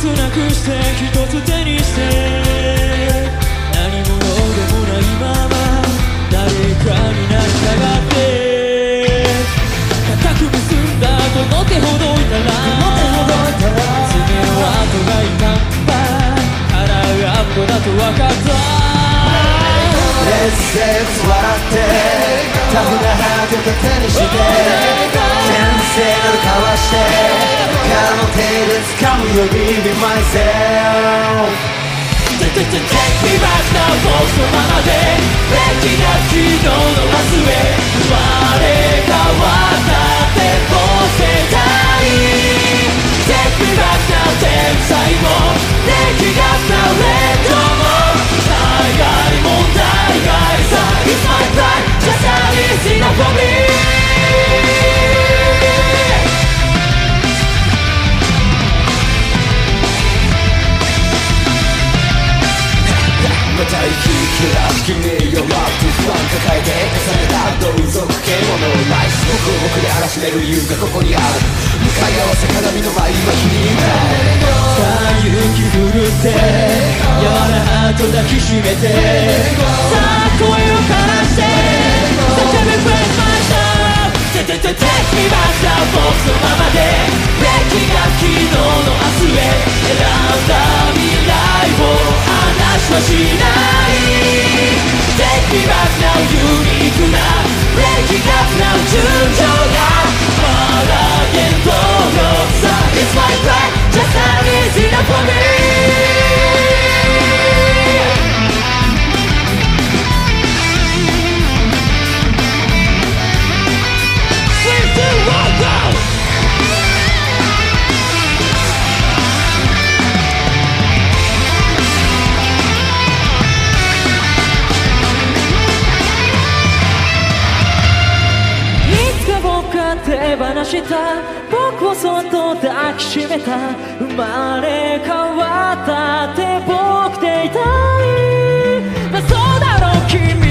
つなくして一つ手にして何者でもないまま誰かになりたがって固く結んだこの手ほどいたら爪の跡が痛んだカラーアップだと分かったレッセン笑ってタフなハートを手にして牽制などかわして空の手で掴むよ Be myself Take me back now 僕のままで歴な昨日の明日へ生まれ変わったってこうせたい Take me back now 天才も歴がなレッドも大概問題外さ It's my pride just as easy enough for me また生き生きらし君よラップ不安抱えて重ねた同族系物ライス僕で荒らしめる理由がここにある向かい合わせ鏡の前今君さあ雪降るって柔らハート抱きしめてさあ声を枯らして叫ぶ Praise myself Take me back now 僕のままで歴が昨日の明日へ選んだ未来を話はしない Take me back now ユニークな歴がなう純情がまだ原動力さ It's my pride just as easy enough for me手放した僕をそっと抱きしめた生まれ変わったって僕でいたい、まあ、そうだろう君